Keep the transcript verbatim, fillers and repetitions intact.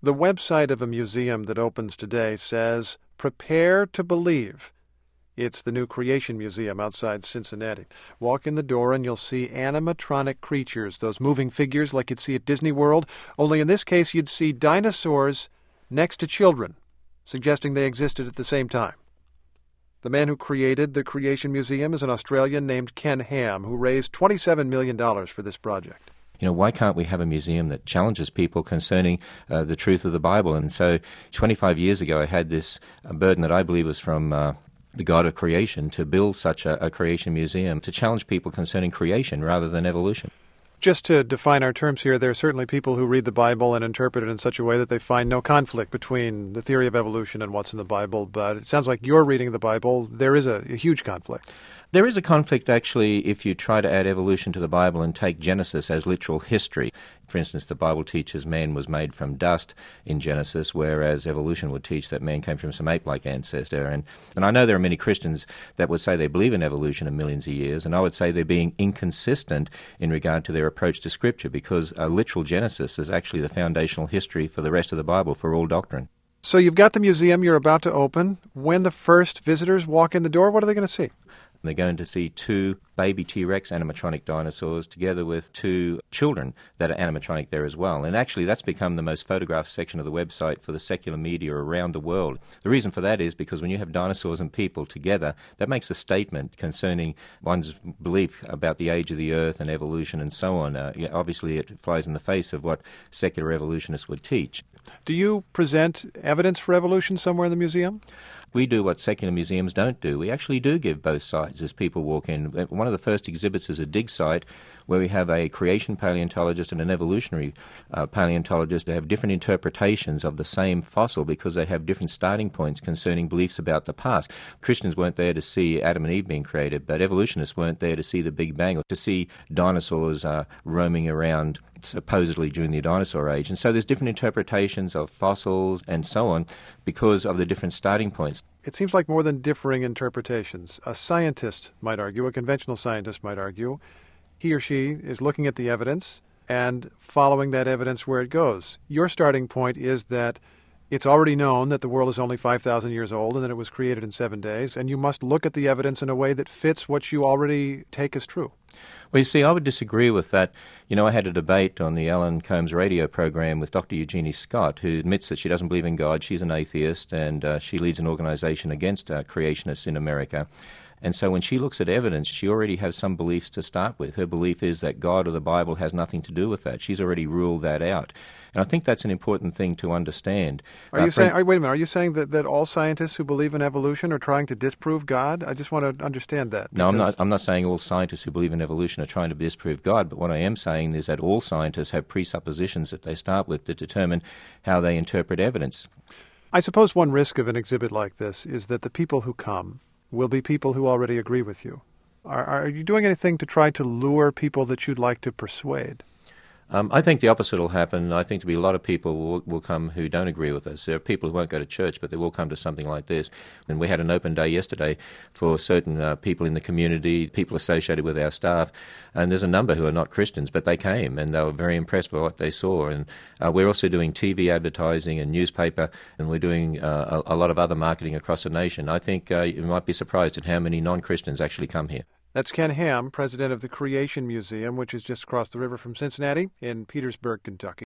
The website of a museum that opens today says, "Prepare to believe." It's the new Creation Museum outside Cincinnati. Walk in the door and you'll see animatronic creatures, those moving figures like you'd see at Disney World, only in this case you'd see dinosaurs next to children, suggesting they existed at the same time. The man who created the Creation Museum is an Australian named Ken Ham, who raised twenty-seven million dollars for this project. You know, why can't we have a museum that challenges people concerning uh, the truth of the Bible? And so twenty-five years ago I had this uh, burden that I believe was from uh, the God of creation to build such a, a creation museum to challenge people concerning creation rather than evolution. Just to define our terms here, there are certainly people who read the Bible and interpret it in such a way that they find no conflict between the theory of evolution and what's in the Bible, but it sounds like you're reading the Bible. There is a, a huge conflict. There is a conflict, actually, if you try to add evolution to the Bible and take Genesis as literal history. For instance, the Bible teaches man was made from dust in Genesis, whereas evolution would teach that man came from some ape-like ancestor. And, and I know there are many Christians that would say they believe in evolution of millions of years, and I would say they're being inconsistent in regard to their approach to Scripture, because a literal Genesis is actually the foundational history for the rest of the Bible, for all doctrine. So you've got the museum you're about to open. When the first visitors walk in the door, what are they going to see? They're going to see two baby T-Rex animatronic dinosaurs together with two children that are animatronic there as well. And actually that's become the most photographed section of the website for the secular media around the world. The reason for that is because when you have dinosaurs and people together, that makes a statement concerning one's belief about the age of the earth and evolution and so on. Uh, obviously it flies in the face of what secular evolutionists would teach. Do you present evidence for evolution somewhere in the museum? We do what secular museums don't do. We actually do give both sides as people walk in. One of the first exhibits is a dig site where we have a creation paleontologist and an evolutionary uh, paleontologist that have different interpretations of the same fossil because they have different starting points concerning beliefs about the past. Christians weren't there to see Adam and Eve being created, but evolutionists weren't there to see the Big Bang or to see dinosaurs uh, roaming around supposedly during the dinosaur age. And so there's different interpretations of fossils and so on because of the different starting points. It seems like more than differing interpretations. A scientist might argue, a conventional scientist might argue, he or she is looking at the evidence and following that evidence where it goes. Your starting point is that it's already known that the world is only five thousand years old and that it was created in seven days, and you must look at the evidence in a way that fits what you already take as true. Well, you see, I would disagree with that. You know, I had a debate on the Alan Combs radio program with Doctor Eugenie Scott, who admits that she doesn't believe in God. She's an atheist, and uh, she leads an organization against uh, creationists in America. And so when she looks at evidence, she already has some beliefs to start with. Her belief is that God or the Bible has nothing to do with that. She's already ruled that out. And I think that's an important thing to understand. Are uh, you saying, wait a minute, are you saying that, that all scientists who believe in evolution are trying to disprove God? I just want to understand that. No, I'm not, I'm not saying all scientists who believe in evolution are trying to disprove God, but what I am saying is that all scientists have presuppositions that they start with to determine how they interpret evidence. I suppose one risk of an exhibit like this is that the people who come will be people who already agree with you. Are, are you doing anything to try to lure people that you'd like to persuade? Um, I think the opposite will happen. I think there'll be a lot of people will, will come who don't agree with us. There are people who won't go to church, but they will come to something like this. And we had an open day yesterday for certain uh, people in the community, people associated with our staff, and there's a number who are not Christians, but they came, and they were very impressed by what they saw. And uh, we're also doing T V advertising and newspaper, and we're doing uh, a, a lot of other marketing across the nation. I think uh, you might be surprised at how many non-Christians actually come here. That's Ken Ham, president of the Creation Museum, which is just across the river from Cincinnati in Petersburg, Kentucky.